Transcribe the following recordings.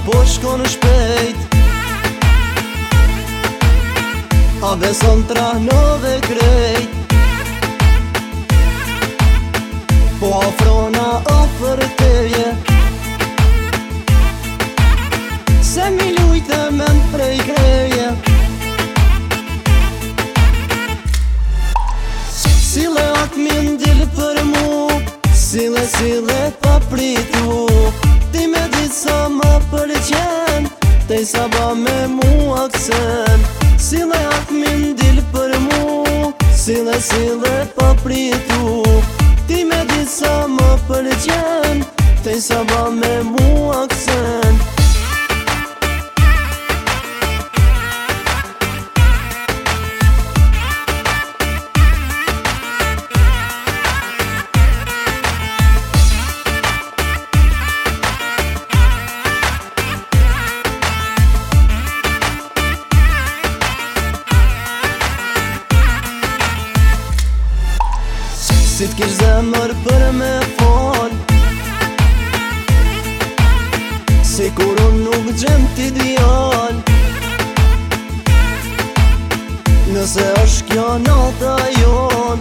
po shkon shpejt. A beson trahnove krejt, po afrona ofër teje, se mi lujte men prej kreje. Sile atë mi ndil për mu, sile pa pritu. Ti me ditë sa më përqen, te sa ba me mu aksen. Sile atë mi ndil për mu, sile pa pritu. Ti me ditë sa më përqen, te sa ba me mu aksen. Si t'kish zemër për me fal, si kur unë nuk gjem t'ideal. Nëse është kjo nata jon,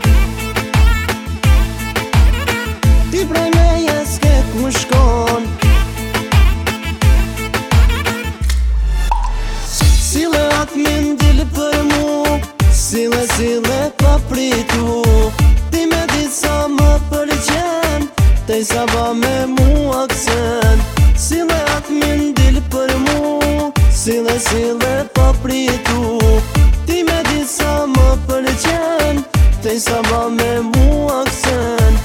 ti prej meje s'ke ku shkon. Sile atë mi ndil për mu, sile pa pritu. Ti me ditë sa më përqen, te sa ba me mu aksen. Sile atë mi ndil për mu, sile pa pritu. Ti me ditë sa më përqen, te sa ba me mu aksen.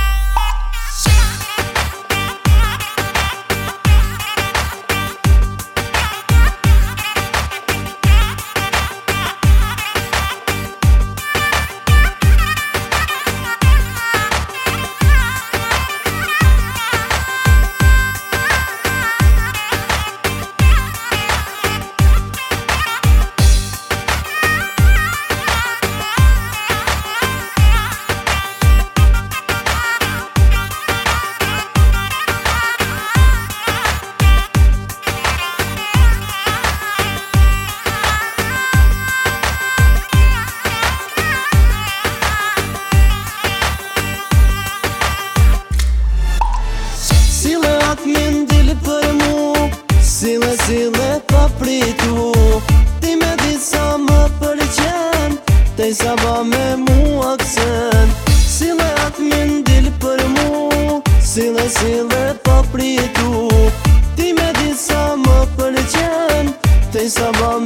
Sile atë mi ndil për mu, sile pa pritu. Ti me ditë sa më përqen, te sa ba me mu aksen. Sile atë mi ndil për mu, sile pa pritu. Ti me ditë sa më përqen, te sa ba